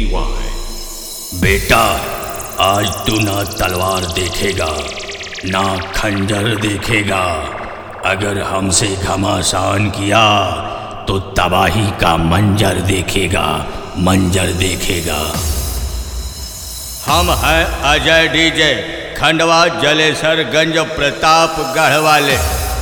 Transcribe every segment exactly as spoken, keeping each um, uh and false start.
Why. बेटा, आज तू ना तलवार देखेगा ना खंजर देखेगा। अगर हमसे घमासान किया तो तबाही का मंजर देखेगा, मंजर देखेगा। हम हैं अजय डीजे, खंडवा जलेसरगंज प्रतापगढ़ वाले।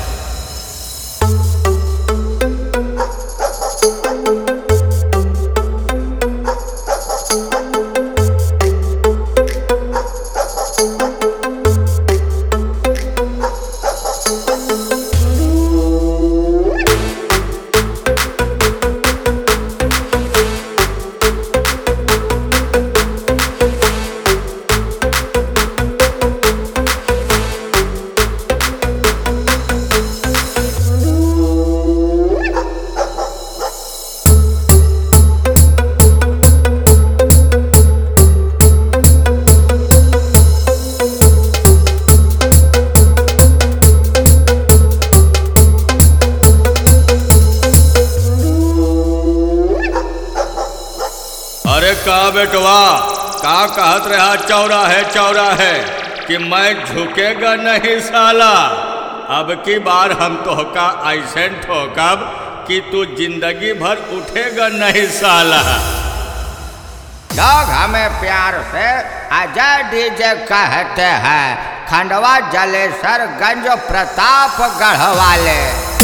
अरे का बेटवा, का कहत रहा चौराहे चौराहे कि मैं झुकेगा नहीं साला। अब की बार हम तोहका ऐसे ठोकब कि तू जिंदगी भर उठेगा नहीं साला। लोग हमें प्यार से अजय डीजे कहते हैं, खंडवा जलेसरगंज प्रतापगढ़ वाले।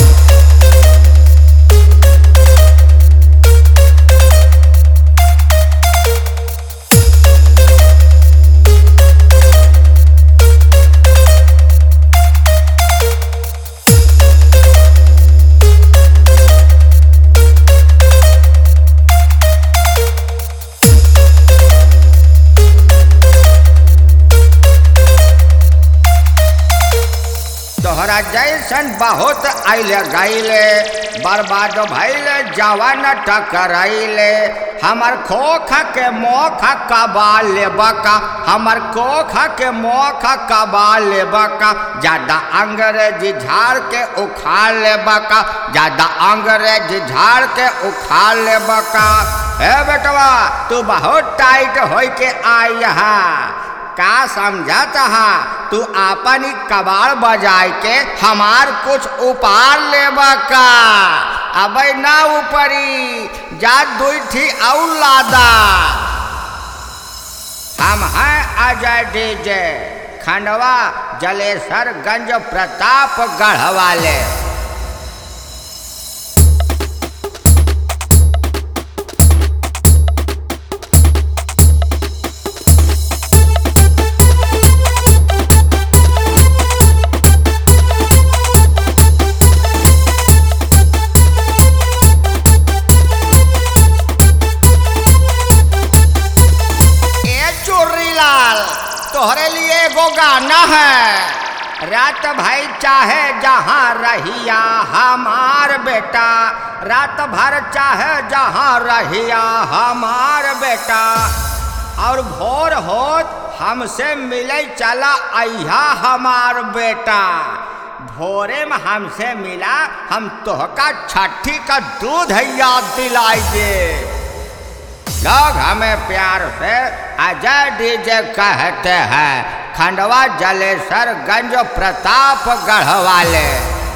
तोहरा जैसन बहुत आइले गईले, बर्बाद भैले जवान टकराइले। हमर खोखा के मोखा कबा लेबका, हमर खोखा के मोखा कबा लेबका। ज्यादा अंग्रेजी झाड़ के उखाड़ लेबका, ज्यादा अंग्रेजी झाड़ के उखाड़ लेबका। हे बेटवा, तू बहुत टाइट होई के आई यहाँ, का समझता है? तू अपनी कबाड़ बजाय के हमार कुछ उपार लेबा का। अबे ना ऊपरी जा दुई थी और लादा। हम हैं अजय डीजे, खंडवा जलेसरगंज प्रतापगढ़ वाले। तोहरे लिए एगो गाना है। रात भाई चाहे जहाँ रहिया हमार बेटा, रात भर चाहे जहाँ रहिया हमार बेटा। और भोर होत हमसे मिले चला अइहा हमार बेटा। भोरे में हमसे मिला, हम तोहका छठी का दूध याद दिलाई दे। लोग हमें प्यार से अजय डीजे कहते हैं, खंडवा जलेसरगंज प्रतापगढ़ वाले।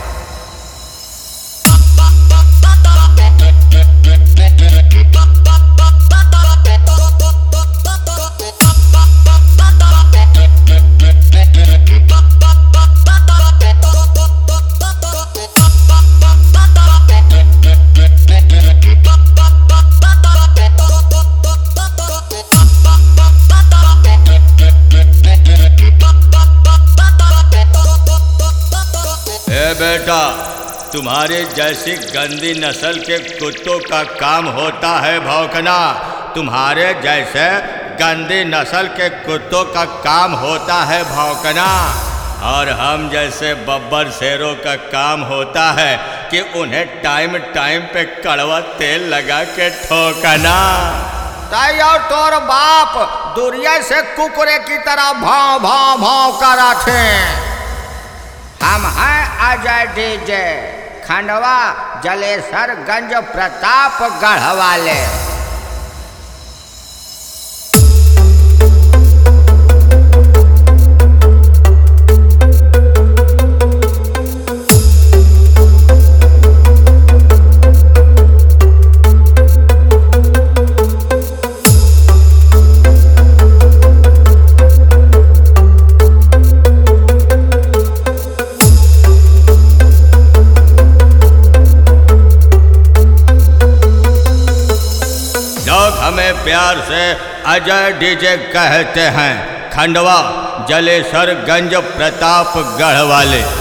बेटा, तुम्हारे जैसी गंदी नस्ल के कुत्तों का काम होता है भौंकना। तुम्हारे जैसे गंदी नस्ल के कुत्तों का काम होता है भौंकना। और हम जैसे बब्बर शेरों का काम होता है कि उन्हें टाइम टाइम पे कड़वा तेल लगा के ठोकना। ताई और तोर बाप दुनिया से कुकुरे की तरह भाव भाव भाव करा थे। हम हैं अजय डीजे, खंडवा जलेसरगंज प्रतापगढ़ वाले। प्यार से अजय डीजे कहते हैं, खंडवा जलेसर गंज प्रतापगढ़ वाले।